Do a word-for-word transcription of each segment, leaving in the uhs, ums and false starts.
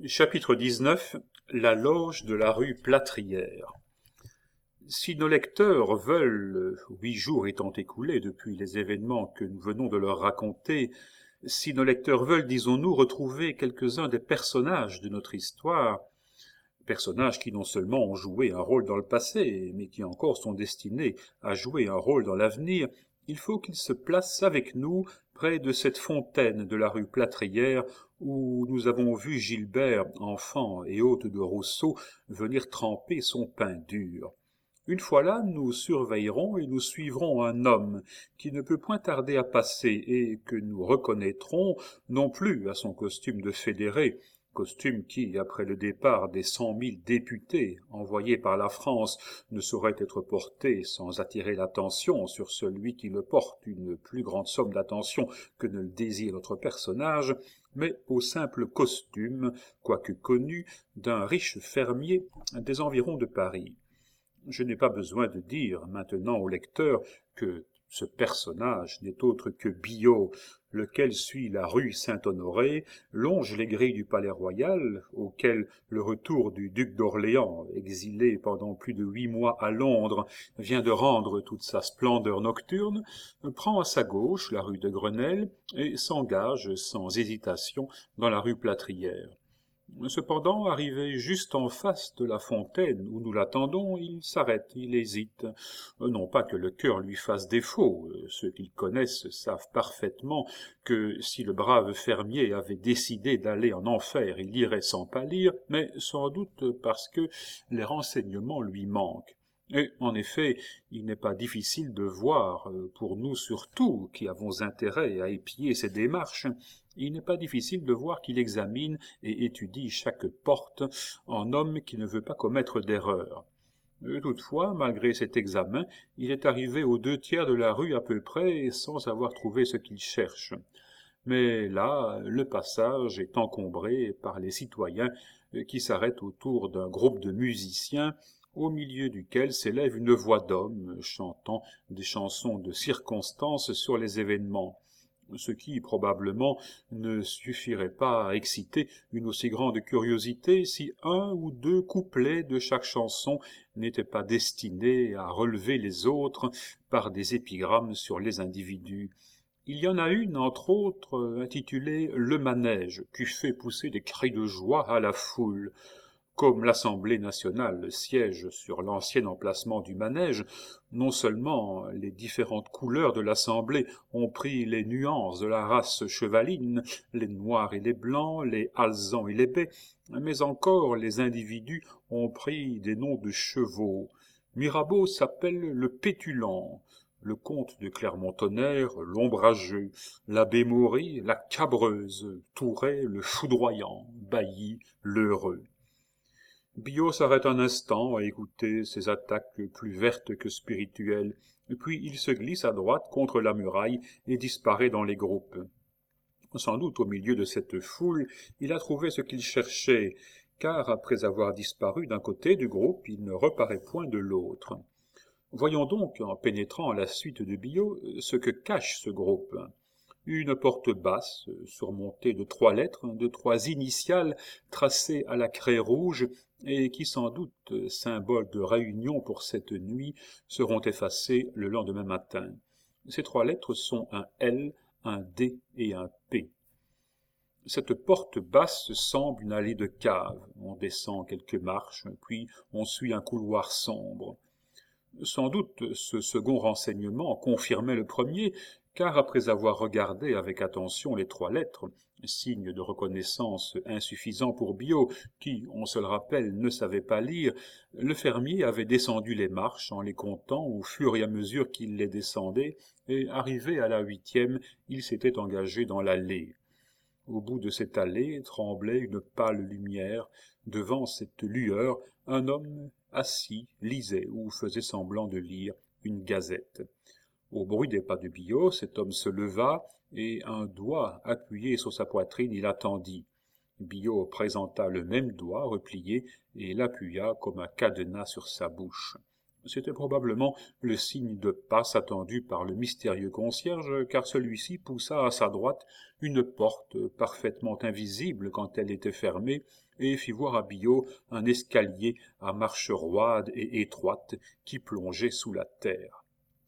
Chapitre dix-neuf. La loge de la rue Plâtrière. Si nos lecteurs veulent, huit jours étant écoulés depuis les événements que nous venons de leur raconter, si nos lecteurs veulent, disons-nous, retrouver quelques-uns des personnages de notre histoire, personnages qui non seulement ont joué un rôle dans le passé, mais qui encore sont destinés à jouer un rôle dans l'avenir, il faut qu'ils se placent avec nous près de cette fontaine de la rue Plâtrière où nous avons vu Gilbert, enfant et hôte de Rousseau, venir tremper son pain dur. Une fois là, nous surveillerons et nous suivrons un homme qui ne peut point tarder à passer et que nous reconnaîtrons non plus à son costume de fédéré, costume qui, après le départ des cent mille députés envoyés par la France, ne saurait être porté sans attirer l'attention sur celui qui le porte une plus grande somme d'attention que ne le désire notre personnage, mais au simple costume, quoique connu, d'un riche fermier des environs de Paris. Je n'ai pas besoin de dire maintenant au lecteur que ce personnage n'est autre que Biot, lequel suit la rue Saint-Honoré, longe les grilles du Palais-Royal, auquel le retour du duc d'Orléans, exilé pendant plus de huit mois à Londres, vient de rendre toute sa splendeur nocturne, prend à sa gauche la rue de Grenelle et s'engage sans hésitation dans la rue Plâtrière. Cependant, arrivé juste en face de la fontaine où nous l'attendons, il s'arrête, il hésite. Non pas que le cœur lui fasse défaut, ceux qui le connaissent savent parfaitement que si le brave fermier avait décidé d'aller en enfer, il irait sans pâlir, mais sans doute parce que les renseignements lui manquent. Et, en effet, il n'est pas difficile de voir, pour nous surtout, qui avons intérêt à épier ses démarches, il n'est pas difficile de voir qu'il examine et étudie chaque porte en homme qui ne veut pas commettre d'erreur. Toutefois, malgré cet examen, il est arrivé aux deux tiers de la rue à peu près sans avoir trouvé ce qu'il cherche. Mais là, le passage est encombré par les citoyens qui s'arrêtent autour d'un groupe de musiciens au milieu duquel s'élève une voix d'homme chantant des chansons de circonstance sur les événements, ce qui, probablement, ne suffirait pas à exciter une aussi grande curiosité si un ou deux couplets de chaque chanson n'étaient pas destinés à relever les autres par des épigrammes sur les individus. Il y en a une, entre autres, intitulée « Le manège », qui fait pousser des cris de joie à la foule. Comme l'Assemblée nationale siège sur l'ancien emplacement du manège, non seulement les différentes couleurs de l'Assemblée ont pris les nuances de la race chevaline, les noirs et les blancs, les alezans et les bais, mais encore les individus ont pris des noms de chevaux. Mirabeau s'appelle le Pétulant, le comte de Clermont-Tonnerre, l'Ombrageux, l'abbé Maury, la Cabreuse, Touret, le Foudroyant, Bailly, l'Heureux. Biot s'arrête un instant à écouter ces attaques plus vertes que spirituelles, puis il se glisse à droite contre la muraille et disparaît dans les groupes. Sans doute au milieu de cette foule, il a trouvé ce qu'il cherchait, car après avoir disparu d'un côté du groupe, il ne reparaît point de l'autre. Voyons donc, en pénétrant à la suite de Biot, ce que cache ce groupe. Une porte basse, surmontée de trois lettres, de trois initiales tracées à la craie rouge, et qui sans doute, symbole de réunion pour cette nuit, seront effacées le lendemain matin. Ces trois lettres sont un L, un D et un P. Cette porte basse semble une allée de cave. On descend quelques marches, puis on suit un couloir sombre. Sans doute ce second renseignement confirmait le premier, car après avoir regardé avec attention les trois lettres, signe de reconnaissance insuffisant pour Biot, qui, on se le rappelle, ne savait pas lire, le fermier avait descendu les marches en les comptant au fur et à mesure qu'il les descendait, et arrivé à la huitième, il s'était engagé dans l'allée. Au bout de cette allée tremblait une pâle lumière. Devant cette lueur, un homme assis lisait ou faisait semblant de lire une gazette. Au bruit des pas de Biot, cet homme se leva et, un doigt appuyé sur sa poitrine, il attendit. Biot présenta le même doigt replié et l'appuya comme un cadenas sur sa bouche. C'était probablement le signe de passe attendu par le mystérieux concierge, car celui-ci poussa à sa droite une porte parfaitement invisible quand elle était fermée, et fit voir à Biot un escalier à marche roide et étroite qui plongeait sous la terre.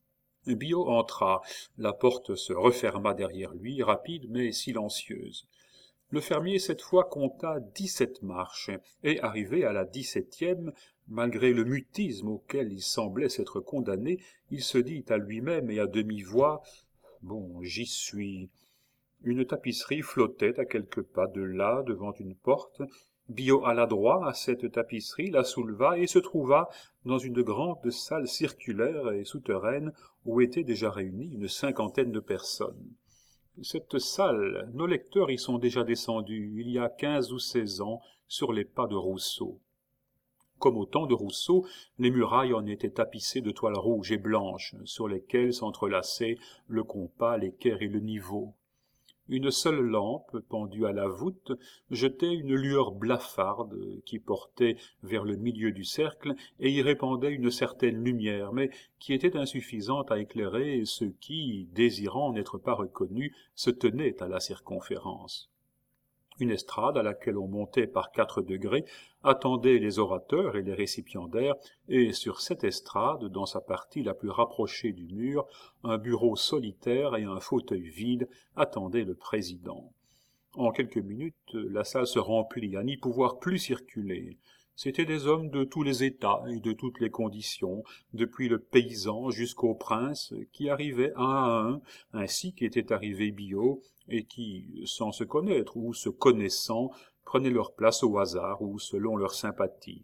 Biot entra, la porte se referma derrière lui, rapide mais silencieuse. Le fermier cette fois compta dix-sept marches, et arrivé à la dix-septième, malgré le mutisme auquel il semblait s'être condamné, il se dit à lui-même et à demi-voix « Bon, j'y suis ». Une tapisserie flottait à quelques pas de là, devant une porte. Biot alla droit à cette tapisserie, la souleva et se trouva dans une grande salle circulaire et souterraine où étaient déjà réunies une cinquantaine de personnes. Cette salle, nos lecteurs y sont déjà descendus il y a quinze ou seize ans sur les pas de Rousseau. Comme au temps de Rousseau, les murailles en étaient tapissées de toiles rouges et blanches, sur lesquelles s'entrelaçaient le compas, l'équerre et le niveau. Une seule lampe, pendue à la voûte, jetait une lueur blafarde qui portait vers le milieu du cercle et y répandait une certaine lumière, mais qui était insuffisante à éclairer ceux qui, désirant n'être pas reconnus, se tenaient à la circonférence. Une estrade à laquelle on montait par quatre degrés attendait les orateurs et les récipiendaires, et sur cette estrade, dans sa partie la plus rapprochée du mur, un bureau solitaire et un fauteuil vide attendaient le président. En quelques minutes, la salle se remplit à n'y pouvoir plus circuler. C'étaient des hommes de tous les états et de toutes les conditions, depuis le paysan jusqu'au prince, qui arrivaient un à un, ainsi qu'était arrivé Biot, et qui, sans se connaître ou se connaissant, prenaient leur place au hasard ou selon leur sympathie.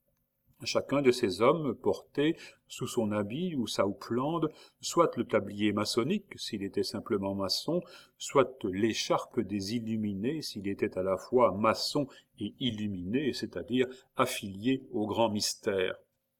Chacun de ces hommes portait, sous son habit ou sa houppelande, soit le tablier maçonnique, s'il était simplement maçon, soit l'écharpe des illuminés, s'il était à la fois maçon et illuminé, c'est-à-dire affilié au grand mystère.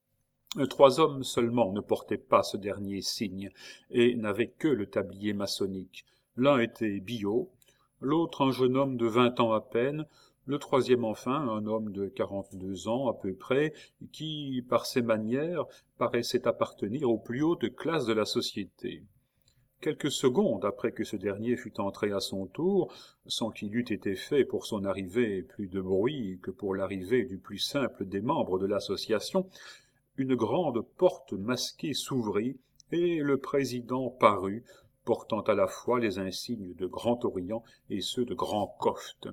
Trois hommes seulement ne portaient pas ce dernier signe, et n'avaient que le tablier maçonnique. L'un était Biot, l'autre un jeune homme de vingt ans à peine, le troisième enfin un homme de quarante-deux ans à peu près, qui, par ses manières, paraissait appartenir aux plus hautes classes de la société. Quelques secondes après que ce dernier fut entré à son tour, sans qu'il eût été fait pour son arrivée plus de bruit que pour l'arrivée du plus simple des membres de l'association, une grande porte masquée s'ouvrit, et le président parut, portant à la fois les insignes de Grand Orient et ceux de Grand Coft.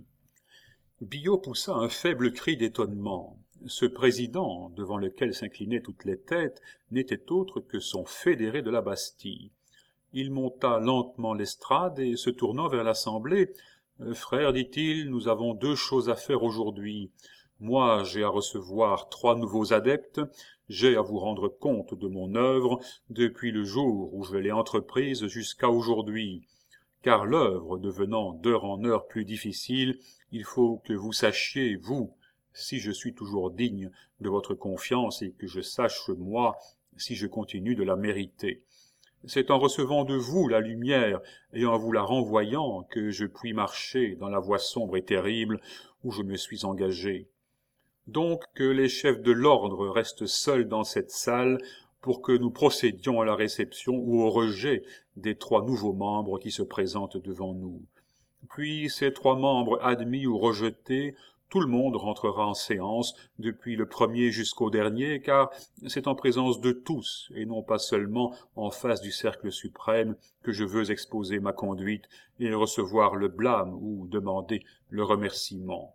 Biot poussa un faible cri d'étonnement. Ce président, devant lequel s'inclinaient toutes les têtes, n'était autre que son fédéré de la Bastille. Il monta lentement l'estrade et, se tournant vers l'assemblée, « Frères, dit-il, nous avons deux choses à faire aujourd'hui. Moi, j'ai à recevoir trois nouveaux adeptes, j'ai à vous rendre compte de mon œuvre depuis le jour où je l'ai entreprise jusqu'à aujourd'hui. Car l'œuvre devenant d'heure en heure plus difficile, il faut que vous sachiez, vous, si je suis toujours digne de votre confiance et que je sache, moi, si je continue de la mériter. C'est en recevant de vous la lumière et en vous la renvoyant que je puis marcher dans la voie sombre et terrible où je me suis engagé. Donc que les chefs de l'ordre restent seuls dans cette salle pour que nous procédions à la réception ou au rejet des trois nouveaux membres qui se présentent devant nous. Puis, ces trois membres admis ou rejetés, tout le monde rentrera en séance, depuis le premier jusqu'au dernier, car c'est en présence de tous, et non pas seulement en face du cercle suprême, que je veux exposer ma conduite et recevoir le blâme ou demander le remerciement.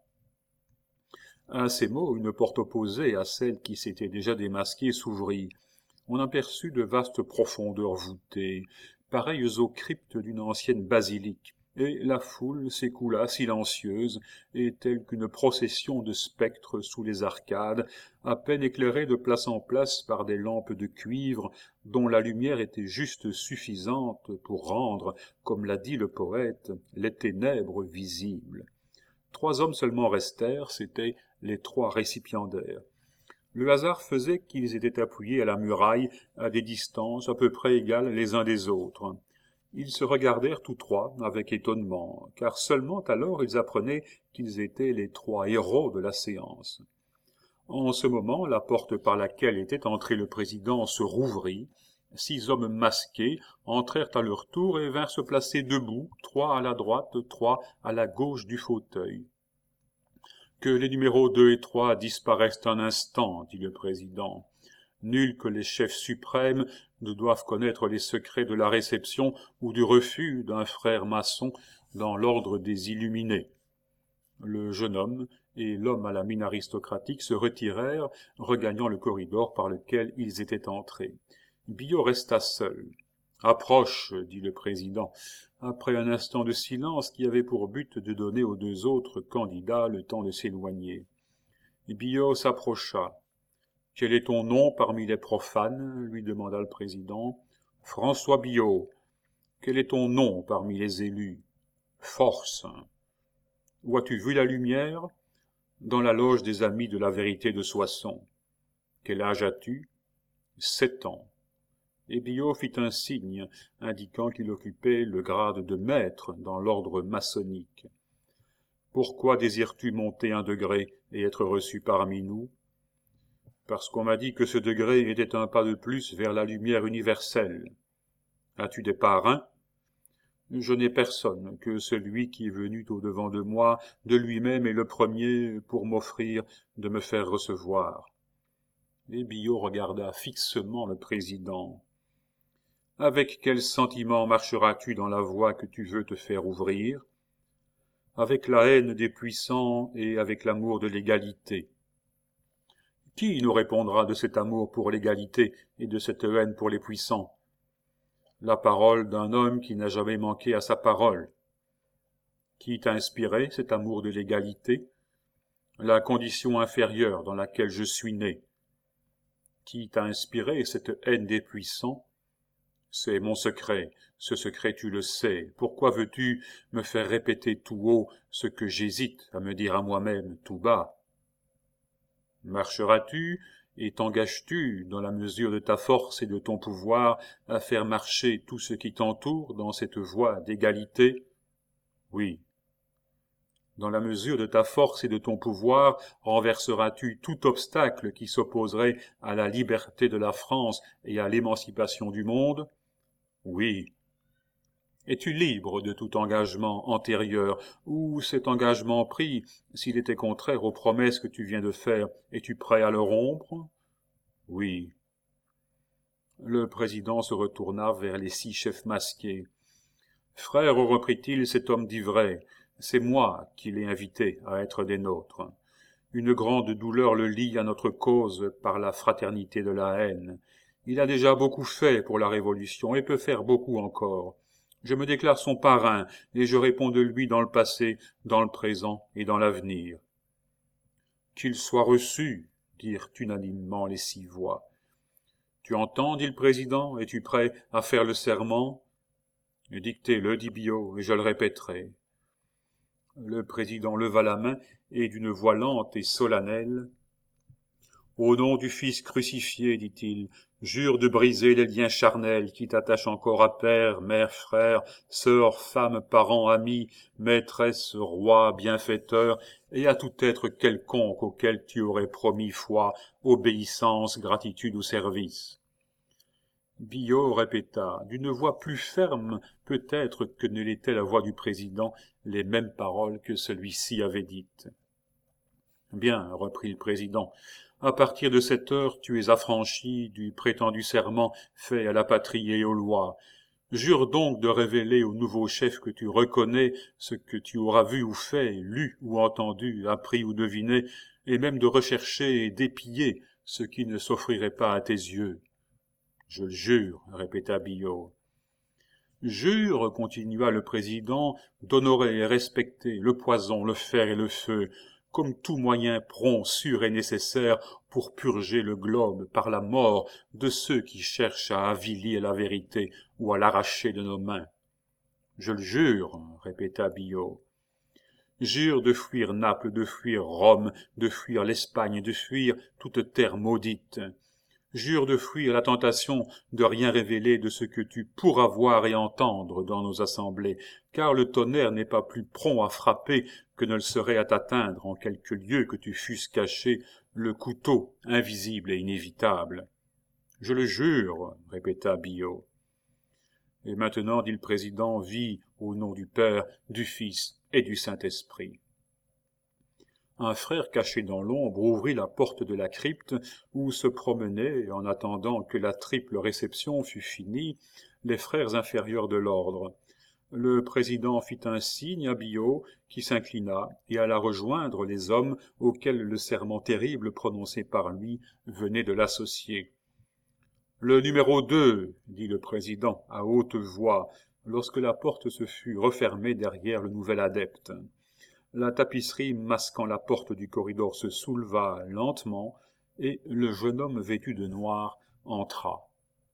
À ces mots, une porte opposée à celle qui s'était déjà démasquée s'ouvrit. On aperçut de vastes profondeurs voûtées, pareilles aux cryptes d'une ancienne basilique, et la foule s'écoula silencieuse et telle qu'une procession de spectres sous les arcades, à peine éclairée de place en place par des lampes de cuivre dont la lumière était juste suffisante pour rendre, comme l'a dit le poète, les ténèbres visibles. Trois hommes seulement restèrent, c'étaient les trois récipiendaires. Le hasard faisait qu'ils étaient appuyés à la muraille à des distances à peu près égales les uns des autres. Ils se regardèrent tous trois avec étonnement, car seulement alors ils apprenaient qu'ils étaient les trois héros de la séance. En ce moment, la porte par laquelle était entré le président se rouvrit. Six hommes masqués entrèrent à leur tour et vinrent se placer debout, trois à la droite, trois à la gauche du fauteuil. « Que les numéros deux et trois disparaissent un instant, dit le président. Nul que les chefs suprêmes ne doivent connaître les secrets de la réception ou du refus d'un frère maçon dans l'ordre des illuminés. » Le jeune homme et l'homme à la mine aristocratique se retirèrent, regagnant le corridor par lequel ils étaient entrés. Biot resta seul. « Approche, » dit le président, après un instant de silence qui avait pour but de donner aux deux autres candidats le temps de s'éloigner. Biot s'approcha. « Quel est ton nom parmi les profanes ?» lui demanda le président. « François Biot. »« Quel est ton nom parmi les élus ?»« Force. »« Où as-tu vu la lumière ?»« Dans la loge des Amis de la Vérité de Soissons. »« Quel âge as-tu ?»« Sept ans. » Et Biot fit un signe, indiquant qu'il occupait le grade de maître dans l'ordre maçonnique. « Pourquoi désires-tu monter un degré et être reçu parmi nous ?»« Parce qu'on m'a dit que ce degré était un pas de plus vers la lumière universelle. »« As-tu des parrains ?»« Je n'ai personne que celui qui est venu au-devant de moi, de lui-même est le premier pour m'offrir de me faire recevoir. » Et Biot regarda fixement le président. « Avec quel sentiment marcheras-tu dans la voie que tu veux te faire ouvrir ? Avec la haine des puissants et avec l'amour de l'égalité. Qui nous répondra de cet amour pour l'égalité et de cette haine pour les puissants ? La parole d'un homme qui n'a jamais manqué à sa parole. Qui t'a inspiré cet amour de l'égalité ? La condition inférieure dans laquelle je suis né. Qui t'a inspiré cette haine des puissants ? C'est mon secret, ce secret tu le sais. Pourquoi veux-tu me faire répéter tout haut ce que j'hésite à me dire à moi-même tout bas ? Marcheras-tu et t'engages-tu, dans la mesure de ta force et de ton pouvoir, à faire marcher tout ce qui t'entoure dans cette voie d'égalité ? Oui. Dans la mesure de ta force et de ton pouvoir, renverseras-tu tout obstacle qui s'opposerait à la liberté de la France et à l'émancipation du monde ? Oui. Es-tu libre de tout engagement antérieur, ou cet engagement pris, s'il était contraire aux promesses que tu viens de faire, es-tu prêt à le rompre ? Oui. Le président se retourna vers les six chefs masqués. « Frères, reprit-il, cet homme dit vrai, c'est moi qui l'ai invité à être des nôtres. Une grande douleur le lie à notre cause par la fraternité de la haine. Il a déjà beaucoup fait pour la Révolution et peut faire beaucoup encore. Je me déclare son parrain et je réponds de lui dans le passé, dans le présent et dans l'avenir. »« Qu'il soit reçu, » dirent unanimement les six voix. « Tu entends, dit le président, es-tu prêt à faire le serment ?»« Dictez-le, dit Biot, et je le répéterai. » Le président leva la main et d'une voix lente et solennelle, « Au nom du Fils crucifié, dit-il, jure de briser les liens charnels qui t'attachent encore à père, mère, frère, sœur, femme, parents, amis, maîtresse, roi, bienfaiteur, et à tout être quelconque auquel tu aurais promis foi, obéissance, gratitude ou service. » Biot répéta, d'une voix plus ferme peut-être que ne l'était la voix du président, les mêmes paroles que celui-ci avait dites. « Bien, reprit le président, à partir de cette heure, tu es affranchi du prétendu serment fait à la patrie et aux lois. Jure donc de révéler au nouveau chef que tu reconnais ce que tu auras vu ou fait, lu ou entendu, appris ou deviné, et même de rechercher et d'épier ce qui ne s'offrirait pas à tes yeux. »« Je le jure, » répéta Biot. « Jure, continua le président, d'honorer et respecter le poison, le fer et le feu, comme tout moyen prompt, sûr et nécessaire pour purger le globe par la mort de ceux qui cherchent à avilir la vérité ou à l'arracher de nos mains. »« Je le jure, » répéta Biot. « Jure de fuir Naples, de fuir Rome, de fuir l'Espagne, de fuir toute terre maudite. » Jure de fuir la tentation de rien révéler de ce que tu pourras voir et entendre dans nos assemblées, car le tonnerre n'est pas plus prompt à frapper que ne le serait à t'atteindre en quelque lieu que tu fusses caché le couteau invisible et inévitable. « Je le jure, » répéta Billaud. « Et maintenant, dit le président, vis au nom du Père, du Fils et du Saint-Esprit. » Un frère caché dans l'ombre ouvrit la porte de la crypte où se promenaient, en attendant que la triple réception fût finie, les frères inférieurs de l'ordre. Le président fit un signe à Billaud, qui s'inclina et alla rejoindre les hommes auxquels le serment terrible prononcé par lui venait de l'associer. « Le numéro deux, dit le président à haute voix, lorsque la porte se fut refermée derrière le nouvel adepte. La tapisserie masquant la porte du corridor se souleva lentement, et le jeune homme vêtu de noir entra.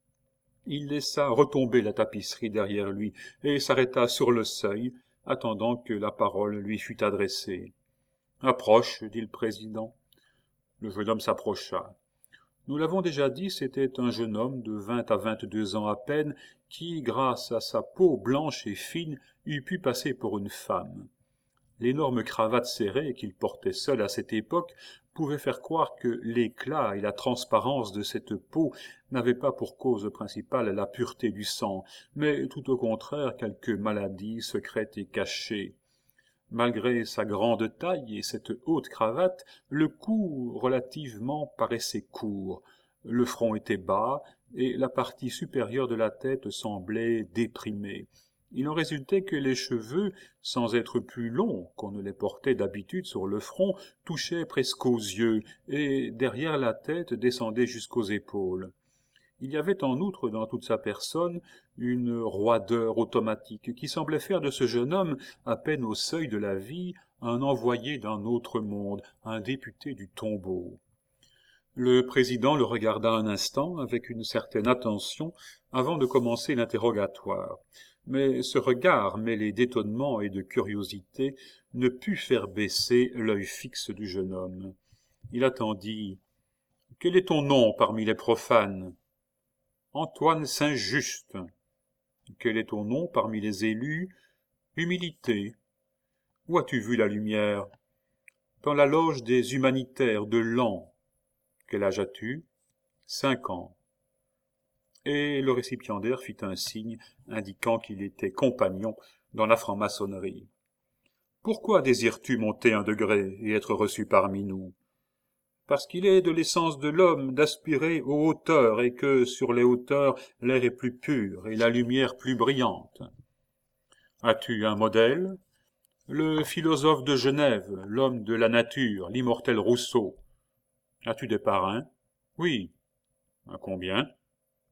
Il laissa retomber la tapisserie derrière lui et s'arrêta sur le seuil, attendant que la parole lui fût adressée. « Approche, dit le président. » Le jeune homme s'approcha. Nous l'avons déjà dit, c'était un jeune homme de vingt à vingt-deux ans à peine, qui, grâce à sa peau blanche et fine, eût pu passer pour une femme. L'énorme cravate serrée qu'il portait seul à cette époque pouvait faire croire que l'éclat et la transparence de cette peau n'avaient pas pour cause principale la pureté du sang, mais tout au contraire quelque maladie secrète et cachée. Malgré sa grande taille et cette haute cravate, le cou relativement paraissait court, le front était bas et la partie supérieure de la tête semblait déprimée. Il en résultait que les cheveux, sans être plus longs qu'on ne les portait d'habitude sur le front, touchaient presque aux yeux, et derrière la tête descendaient jusqu'aux épaules. Il y avait en outre dans toute sa personne une roideur automatique qui semblait faire de ce jeune homme, à peine au seuil de la vie, un envoyé d'un autre monde, un député du tombeau. Le président le regarda un instant avec une certaine attention avant de commencer l'interrogatoire. Mais ce regard, mêlé d'étonnement et de curiosité, ne put faire baisser l'œil fixe du jeune homme. Il attendit. « Quel est ton nom parmi les profanes ?»« Antoine Saint-Just. »« Quel est ton nom parmi les élus ?»« Humilité. »« Où as-tu vu la lumière ?»« Dans la loge des humanitaires de Laon. »« Quel âge as-tu ?»« Cinq ans. » Et le récipiendaire fit un signe indiquant qu'il était compagnon dans la franc-maçonnerie. « Pourquoi désires-tu monter un degré et être reçu parmi nous ?»« Parce qu'il est de l'essence de l'homme d'aspirer aux hauteurs et que, sur les hauteurs, l'air est plus pur et la lumière plus brillante. »« As-tu un modèle ?»« Le philosophe de Genève, l'homme de la nature, l'immortel Rousseau. »« As-tu des parrains ?»« Oui. »« À combien ?»« Deux. »«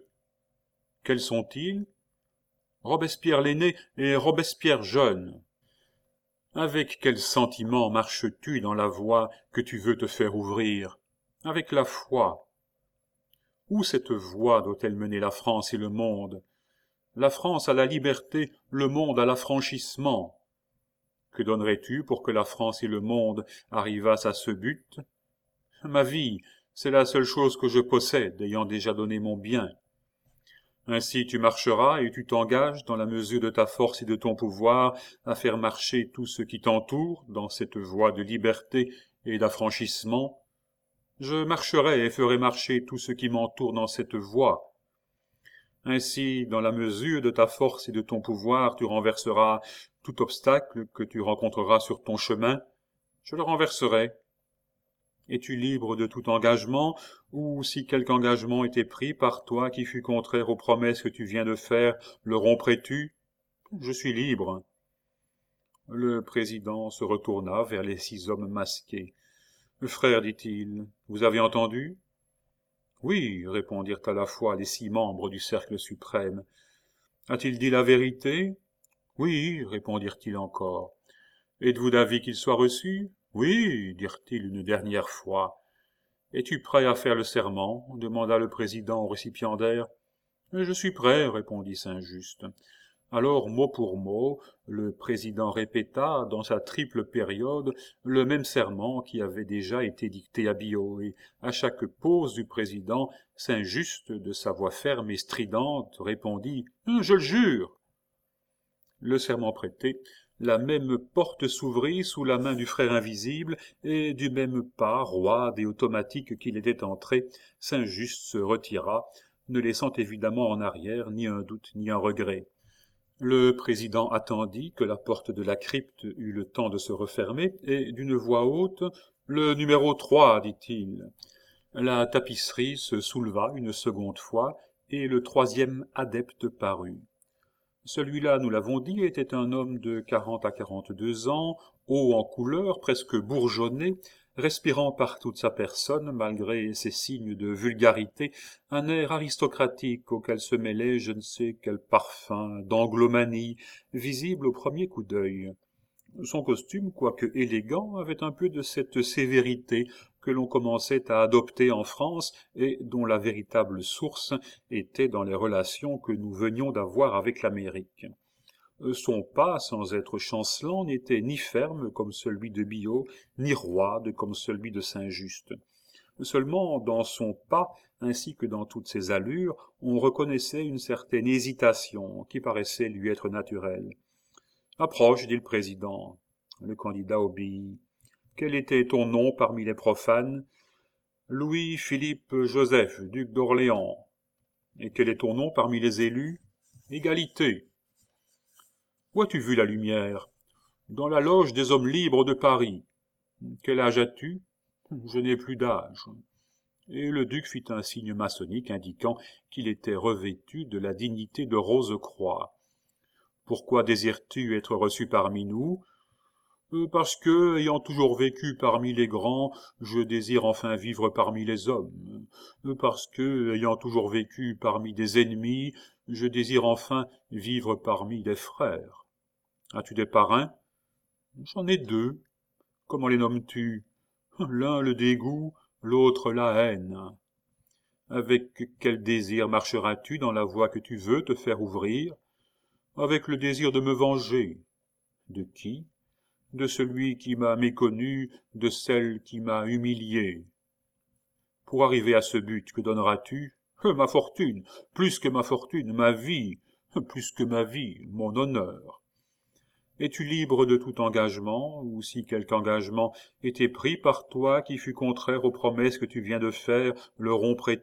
Quels sont-ils ?»« Robespierre l'aîné et Robespierre jeune. » Avec quel sentiment marches-tu dans la voie que tu veux te faire ouvrir? Avec la foi. Où cette voie doit-elle mener la France et le monde? La France à la liberté, le monde à l'affranchissement. Que donnerais-tu pour que la France et le monde arrivassent à ce but? Ma vie, c'est la seule chose que je possède, ayant déjà donné mon bien. Ainsi tu marcheras et tu t'engages, dans la mesure de ta force et de ton pouvoir, à faire marcher tout ce qui t'entoure dans cette voie de liberté et d'affranchissement. Je marcherai et ferai marcher tout ce qui m'entoure dans cette voie. Ainsi, dans la mesure de ta force et de ton pouvoir, tu renverseras tout obstacle que tu rencontreras sur ton chemin. Je le renverserai. Es-tu libre de tout engagement, ou si quelque engagement était pris par toi qui fût contraire aux promesses que tu viens de faire, le romprais-tu? Je suis libre. Le président se retourna vers les six hommes masqués. « Frères, dit-il, vous avez entendu ?»« Oui, répondirent à la fois les six membres du cercle suprême. »« A-t-il dit la vérité ?»« Oui, répondirent-ils encore. »« Êtes-vous d'avis qu'il soit reçu ?»« Oui, dirent-ils une dernière fois. »« Es-tu prêt à faire le serment ?» demanda le président au récipiendaire. « Je suis prêt, répondit Saint-Just. » Alors, mot pour mot, le président répéta, dans sa triple période, le même serment qui avait déjà été dicté à Biot, et à chaque pause du président, Saint-Just, de sa voix ferme et stridente, répondit « Je le jure !» Le serment prêté, la même porte s'ouvrit sous la main du frère invisible, et du même pas, roide et automatique qu'il était entré, Saint-Just se retira, ne laissant évidemment en arrière ni un doute ni un regret. Le président attendit que la porte de la crypte eût le temps de se refermer, et d'une voix haute, « Le numéro trois, dit-il. » La tapisserie se souleva une seconde fois, et le troisième adepte parut. Celui-là, nous l'avons dit, était un homme de quarante à quarante-deux ans, haut en couleur, presque bourgeonné, respirant par toute sa personne, malgré ses signes de vulgarité, un air aristocratique auquel se mêlait je ne sais quel parfum d'anglomanie, visible au premier coup d'œil. Son costume, quoique élégant, avait un peu de cette sévérité que l'on commençait à adopter en France et dont la véritable source était dans les relations que nous venions d'avoir avec l'Amérique. Son pas, sans être chancelant, n'était ni ferme comme celui de Biot, ni roide comme celui de Saint-Just. Seulement, dans son pas, ainsi que dans toutes ses allures, on reconnaissait une certaine hésitation qui paraissait lui être naturelle. « Approche, dit le président. » Le candidat obéit. « Quel était ton nom parmi les profanes ?»« Louis-Philippe Joseph, duc d'Orléans. »« Et quel est ton nom parmi les élus ?»« Égalité. »« Où as-tu vu la lumière ?»« Dans la loge des hommes libres de Paris. »« Quel âge as-tu ?»« Je n'ai plus d'âge. » Et le duc fit un signe maçonnique indiquant qu'il était revêtu de la dignité de Rose-Croix. « Pourquoi désires-tu être reçu parmi nous ?»« Parce que, ayant toujours vécu parmi les grands, je désire enfin vivre parmi les hommes. Parce que, ayant toujours vécu parmi des ennemis, je désire enfin vivre parmi des frères. As-tu des parrains ? J'en ai deux. Comment les nommes-tu ? L'un le dégoût, l'autre la haine. Avec quel désir marcheras-tu dans la voie que tu veux te faire ouvrir ? Avec le désir de me venger. De qui ? De celui qui m'a méconnu, de celle qui m'a humilié. Pour arriver à ce but, que donneras-tu ? Ma fortune, plus que ma fortune, ma vie, plus que ma vie, mon honneur. Es-tu libre de tout engagement, ou si quelque engagement était pris par toi qui fût contraire aux promesses que tu viens de faire, le romprais-tu ?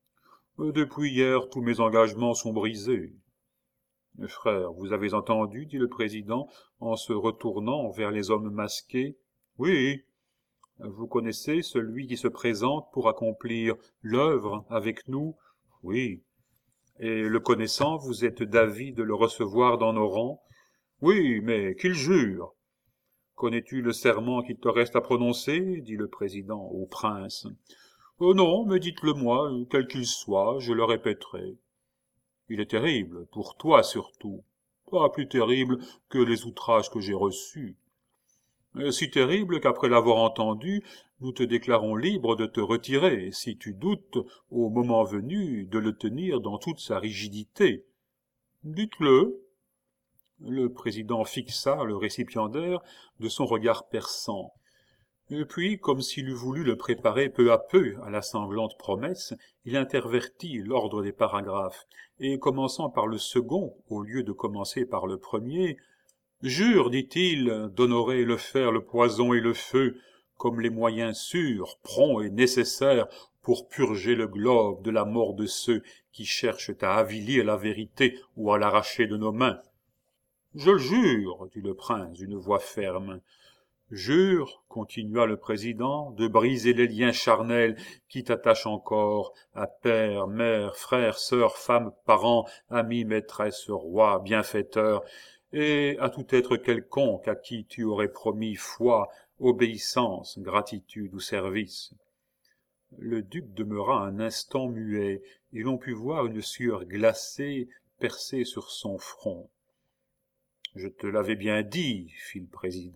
Depuis hier, tous mes engagements sont brisés. « Frère, vous avez entendu, dit le président, en se retournant vers les hommes masqués. « Oui. Vous connaissez celui qui se présente pour accomplir l'œuvre avec nous ? Oui. Et le connaissant, vous êtes d'avis de le recevoir dans nos rangs ? Oui, mais qu'il jure. Connais-tu le serment qu'il te reste à prononcer ? Dit le président au prince. Oh non, mais dites-le-moi, quel qu'il soit, je le répéterai. Il est terrible, pour toi surtout, pas plus terrible que les outrages que j'ai reçus. Si terrible qu'après l'avoir entendu, nous te déclarons libre de te retirer, si tu doutes, au moment venu, de le tenir dans toute sa rigidité. Dites-le. Le président fixa le récipiendaire de son regard perçant. Et puis, comme s'il eût voulu le préparer peu à peu à la sanglante promesse, il intervertit l'ordre des paragraphes, et commençant par le second, au lieu de commencer par le premier, « Jure, dit-il, d'honorer le fer, le poison et le feu, comme les moyens sûrs, prompts et nécessaires pour purger le globe de la mort de ceux qui cherchent à avilir la vérité ou à l'arracher de nos mains. »« Je le jure, dit le prince d'une voix ferme. »« Jure, continua le président, de briser les liens charnels qui t'attachent encore à père, mère, frère, sœur, femme, parents, amis, maîtresse, roi, bienfaiteur, et à tout être quelconque à qui tu aurais promis foi, obéissance, gratitude ou service. » Le duc demeura un instant muet, et l'on put voir une sueur glacée percer sur son front. « Je te l'avais bien dit, fit le président. »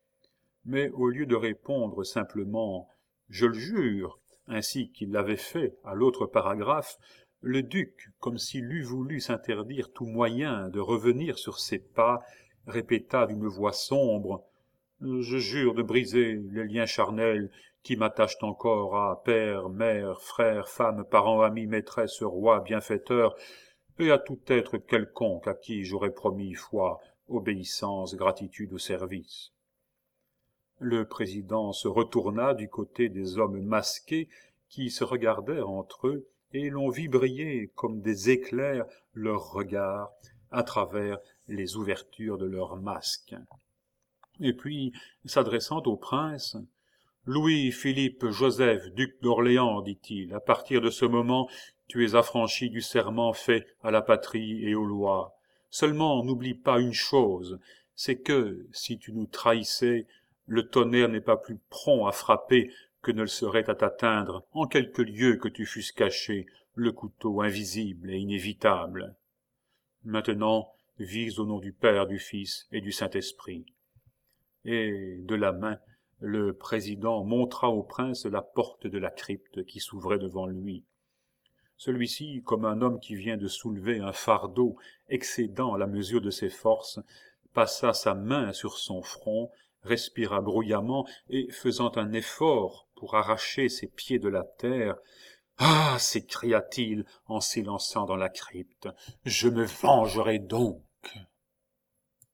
Mais au lieu de répondre simplement « Je le jure », ainsi qu'il l'avait fait à l'autre paragraphe, Le duc, comme s'il eût voulu s'interdire tout moyen de revenir sur ses pas, répéta d'une voix sombre: « Je jure de briser les liens charnels qui m'attachent encore à père, mère, frère, femme, parents, amis, maîtresse, roi, bienfaiteur, et à tout être quelconque à qui j'aurais promis foi, obéissance, gratitude ou service. » Le président se retourna du côté des hommes masqués qui se regardèrent entre eux, et l'on vit briller comme des éclairs leurs regards à travers les ouvertures de leurs masques. Et puis, s'adressant au prince, « Louis-Philippe Joseph, duc d'Orléans, dit-il, à partir de ce moment, tu es affranchi du serment fait à la patrie et aux lois. Seulement, n'oublie pas une chose, c'est que, si tu nous trahissais, le tonnerre n'est pas plus prompt à frapper que ne le serait à t'atteindre, en quelque lieu que tu fusses caché, le couteau invisible et inévitable. Maintenant, vise au nom du Père, du Fils et du Saint-Esprit. » Et, de la main, le président montra au prince la porte de la crypte qui s'ouvrait devant lui. Celui-ci, comme un homme qui vient de soulever un fardeau excédant la mesure de ses forces, passa sa main sur son front, respira bruyamment et, faisant un effort pour arracher ses pieds de la terre, « Ah !» s'écria-t-il en s'élançant dans la crypte, « je me vengerai donc !»